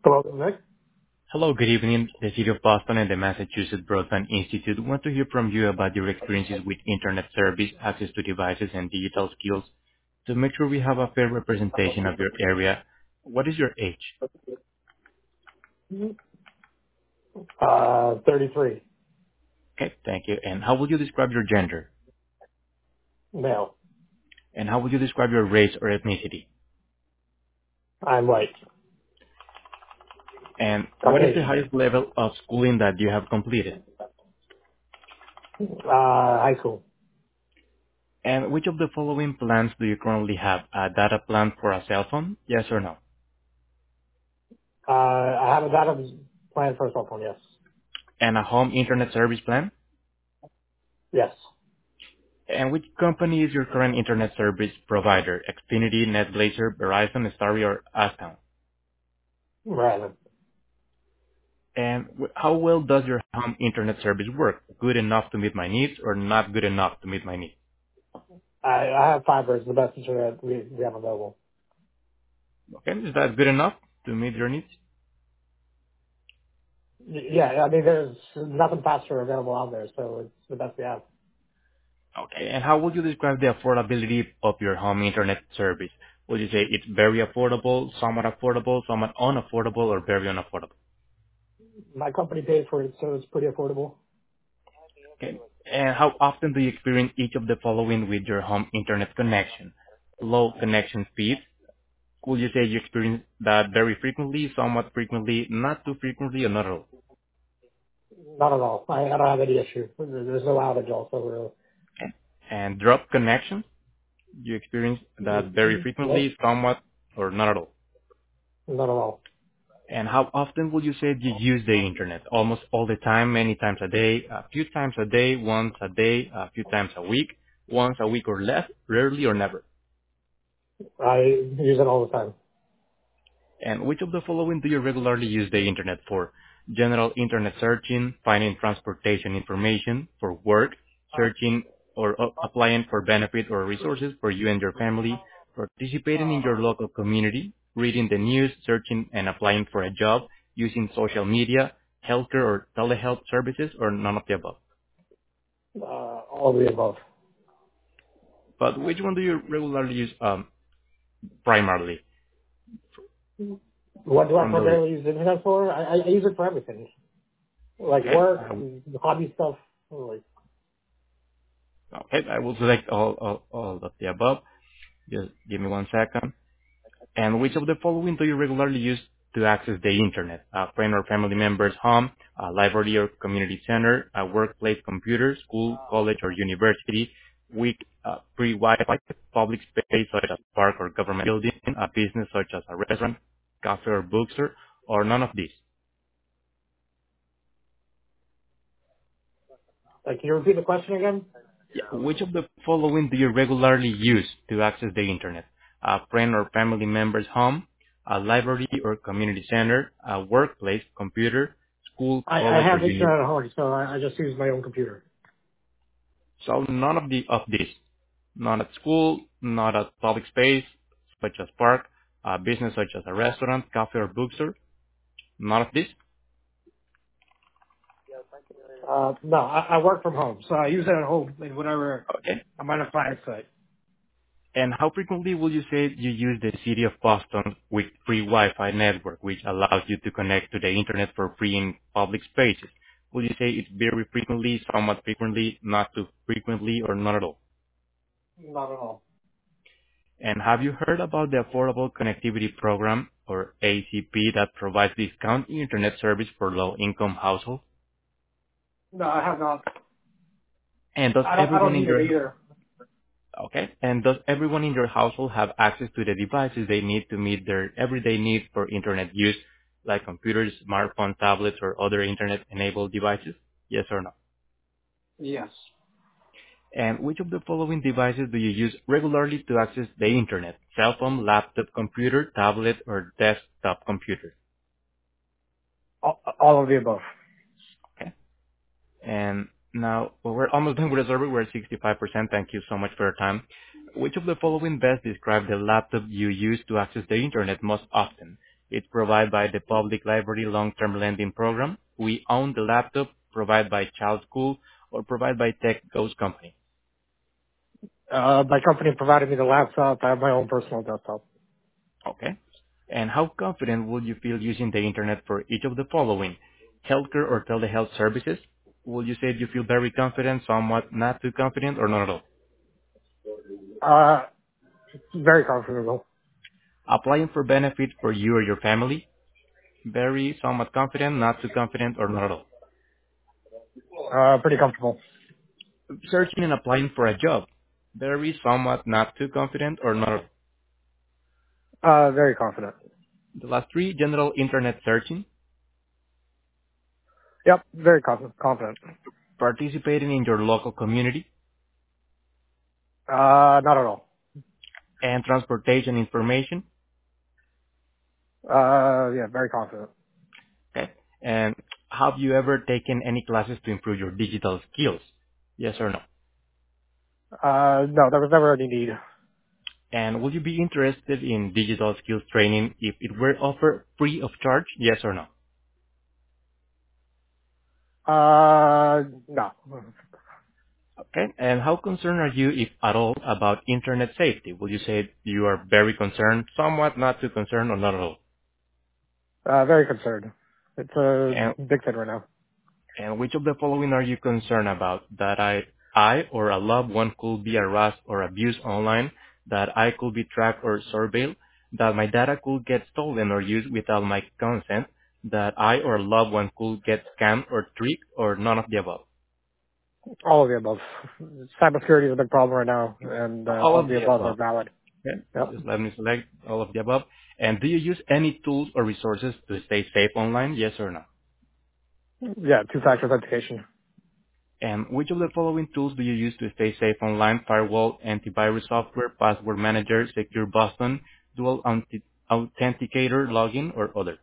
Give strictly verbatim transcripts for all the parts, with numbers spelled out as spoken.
Hello, Nick. Hello, good evening. The City of Boston and the Massachusetts Broadband Institute want to hear from you about your experiences with Internet service, access to devices, and digital skills. To make sure we have a fair representation of your area, what is your age? Uh, thirty-three. Okay, thank you. And how would you describe your gender? Male. And how would you describe your race or ethnicity? I'm white. And what is the Caucasian. highest level of schooling that you have completed? Uh, high school. And which of the following plans do you currently have? A data plan for a cell phone? Yes or no? Uh, I have a data plan for a cell phone, yes. And a home internet service plan? Yes. And which company is your current internet service provider? Xfinity, NetBlazer, Verizon, Starry, or Astown? Right. And wh- how well does your home internet service work? Good enough to meet my needs or not good enough to meet my needs? I, I have fiber. It's the best internet we, we have available. Okay, is that good enough to meet your needs? Y- Yeah, I mean, there's nothing faster available out there, so it's the best we have. Okay, and how would you describe the affordability of your home internet service? Would you say it's very affordable, somewhat affordable, somewhat unaffordable, or very unaffordable? My company paid for it, so it's pretty affordable. Okay. And how often do you experience each of the following with your home internet connection? Low connection speed. Would you say you experience that very frequently, somewhat frequently, not too frequently, or not at all? Not at all. I, I don't have any issue. There- There's no outage also, Okay. And drop connection. Do you experience that very really. Nope. frequently, somewhat, or not at all? Not at all. And how often would you say you use the internet? Almost all the time, many times a day, a few times a day, once a day, a few times a week, once a week or less, rarely or never. I use it all the time. And which of the following do you regularly use the internet for? General internet searching, finding transportation information, for work, searching or uh, applying for benefit or resources for you and your family, participating in your local community, reading the news, searching and applying for a job, using social media, healthcare or telehealth services, or none of the above. Uh, all of the above. But which one do you regularly use um, primarily What do I from the list? primarily use the internet for? I, I I use it for everything, like Okay, work, I will, hobby stuff. Like, okay, I will select all, all, all of the above. Just give me one second. And which of the following do you regularly use to access the internet? A friend or family member's home, a library or community center, a workplace computer, school, college, or university, weak uh, free Wi-Fi, public space such as park or government building, a business such as a restaurant, cafe or bookstore, or none of these. like, can you repeat the question again? Yeah. Which of the following do you regularly use to access the internet? A friend or family member's home, a library or community center, a workplace, computer, school, I, I college, or have uni. internet at home, so I, I just use my own computer. So none of the of these. Not at school, not at public space, such as park, a business such as a restaurant, cafe, or bookstore. None of this. Uh, no, I, I work from home, so I use it at home and whenever Okay. I'm on a client site. And how frequently will you say you use the City of Boston with free Wi-Fi network, which allows you to connect to the internet for free in public spaces? Will you say it's very frequently, somewhat frequently, not too frequently, or not at all? Not at all. And have you heard about the Affordable Connectivity Program, or A C P, that provides discount internet service for low-income households? No, I have not. And does I don't. I everyone don't in need it your either. Okay. And does everyone in your household have access to the devices they need to meet their everyday needs for internet use, like computers, smartphones, tablets, or other internet-enabled devices? Yes or no? Yes. And which of the following devices do you use regularly to access the internet? Cell phone, laptop, computer, tablet, or desktop computer? All, all of the above. Okay. And now, well, we're almost done with the survey. We're at sixty-five percent. Thank you so much for your time. Which of the following best describe the laptop you use to access the internet most often? It's provided by the Public Library Long-Term Lending Program. We own the laptop provided by Child School or provided by Tech Ghost Company. Uh, my company provided me the laptop. I have my own personal desktop. Okay. And how confident would you feel using the internet for each of the following? Healthcare or telehealth services? Would you say you feel very confident, somewhat not too confident, or not at all? Uh, very comfortable. Applying for benefits for you or your family? Very, somewhat confident, not too confident, or not at all? Uh, pretty comfortable. Searching and applying for a job? Very, somewhat, not too confident, or not at all? Uh, very confident. The last three, general internet searching, Yep, very conf- confident. participating in your local community, Uh, not at all. and transportation information. Uh, yeah, very confident. Okay. And have you ever taken any classes to improve your digital skills? Yes or no? Uh, no, there was never any need. And would you be interested in digital skills training if it were offered free of charge? Yes or no? Uh, no. Okay. And how concerned are you, if at all, about internet safety? Would you say you are very concerned, somewhat not too concerned, or not at all? Uh, very concerned. It's a And big thing right now. And which of the following are you concerned about? That I, I or a loved one could be harassed or abused online, that I could be tracked or surveilled, that my data could get stolen or used without my consent, that I or a loved one could get scammed or tricked, or none of the above. All of the above. Cybersecurity is a big problem right now, and uh, All all of of the the above are above. valid. Okay? Yep. Just let me select all of the above. And do you use any tools or resources to stay safe online? Yes or no? Yeah, two-factor authentication. And which of the following tools do you use to stay safe online? Firewall, antivirus software, password manager, secure Boston, dual authentic- authenticator, login, or other?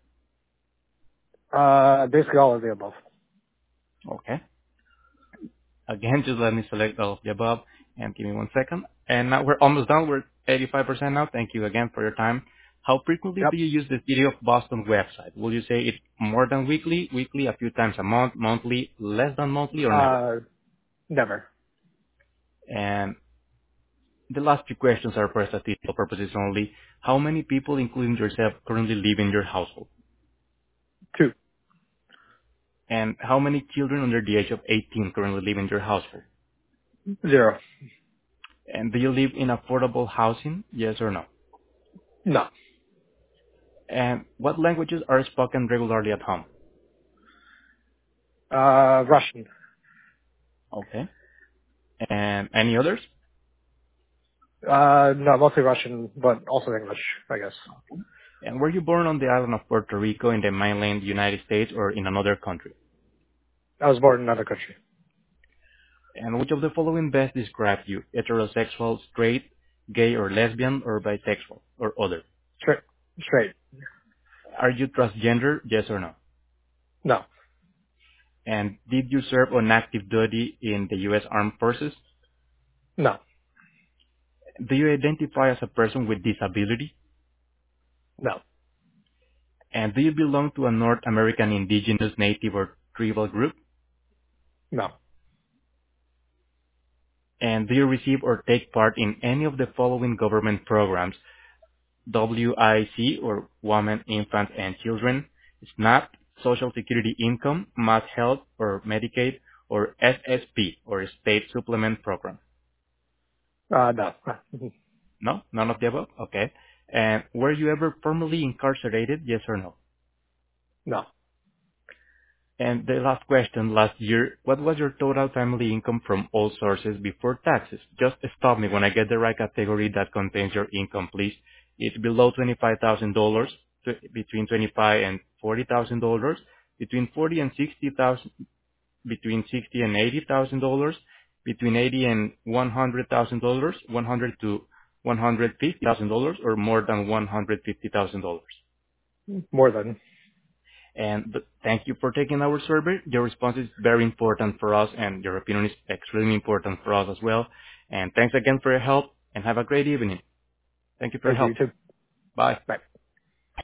Uh, basically all of the above. Okay. Again, just let me select all of the above and give me one second. And now we're almost done. We're eighty-five percent now. Thank you again for your time. How frequently Yep. do you use the City of Boston website? Will you say it's more than weekly, weekly, a few times a month, monthly, less than monthly, or never? Uh, never. And the last few questions are for statistical purposes only. How many people, including yourself, currently live in your household? Two. And how many children under the age of eighteen currently live in your household? Zero. And do you live in affordable housing? Yes or no? No. And what languages are spoken regularly at home? Uh, Russian. Okay. And any others? Uh, no, mostly Russian, but also English, I guess. And were you born on the island of Puerto Rico in the mainland United States or in another country? I was born in another country. And which of the following best describes you? Heterosexual, straight, gay or lesbian, or bisexual, or other? Straight. Straight. Are you transgender? Yes or no? No. And did you serve on active duty in the U S. Armed Forces? No. Do you identify as a person with disability? No. And do you belong to a North American indigenous, native, or tribal group? No. And do you receive or take part in any of the following government programs? W I C, or Women, Infants, and Children, SNAP, Social Security Income, Mass Health, or Medicaid, or S S P, or State Supplement Program? Uh, no. No? None of the above? Okay. And were you ever permanently incarcerated? Yes or no? No. And the last question, last year, what was your total family income from all sources before taxes? Just stop me when I get the right category that contains your income, please. It's below twenty-five thousand dollars, between twenty-five and forty thousand dollars, between forty and sixty thousand, between sixty and eighty thousand dollars, between eighty and one hundred thousand dollars, one hundred to one hundred fifty thousand dollars, or more than one hundred fifty thousand dollars. More than. And th- thank you for taking our survey. Your response is very important for us, and your opinion is extremely important for us as well. And thanks again for your help, and have a great evening. Thank you for your Thank you, help. you too. Bye. Bye.